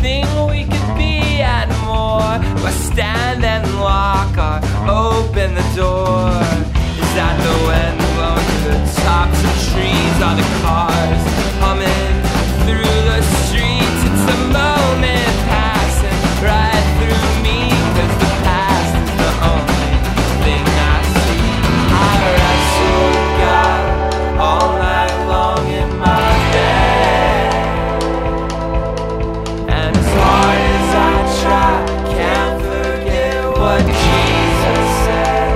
everything we could be and more. We'll stand and lock or open the door. Is that the wind blowing through the tops of trees? Are the cars humming through the streets? It's the moment passing right through me, 'cause the past is the only thing I see. I wrestle with God all night long in my bed, and as hard as I try, can't forget what Jesus said.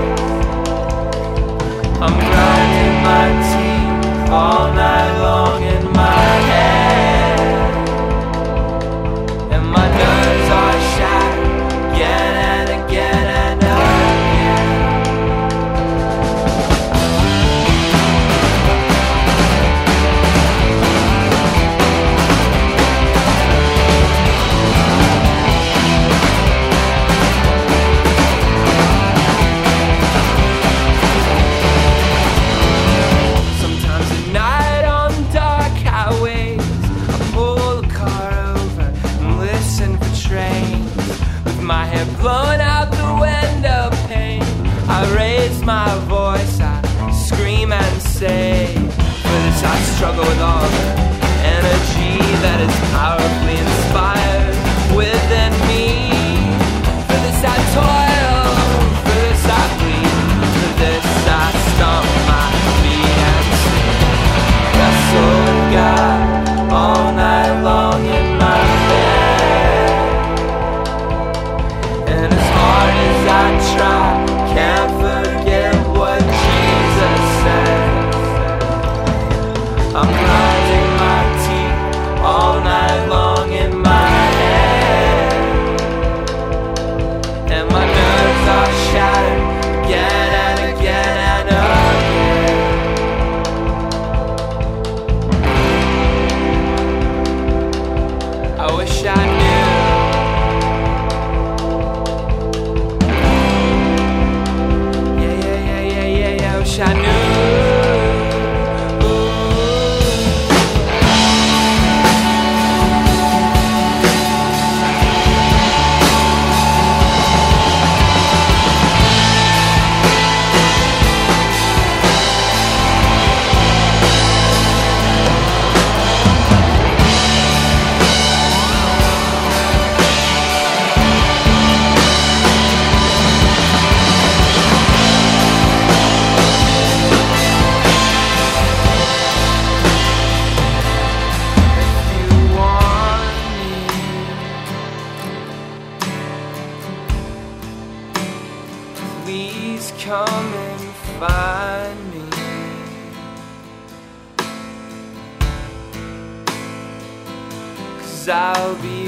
I'm grinding my teeth all night long in my head, and my nerves are shattered again and again and again. Sometimes at night on dark highways, I pull the car over and listen for trains. With my hair blown out the window pane, I raise my voice, I scream and say, for this I struggle with all the energy that is powerfully inspired within me. For this I toil, for this I bleed, for this I stomp my feet and sing. Wrestle with God all night long in my bed, and as hard as I try, can't forget what Jesus said. I'm grinding my teeth all night long in my head, and my nerves are shattered again and again and again. I wish I knew. Yeah, I wish I knew. If you want me, please come and find me. 'Cause I'll be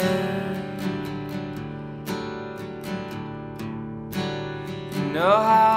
running. You know how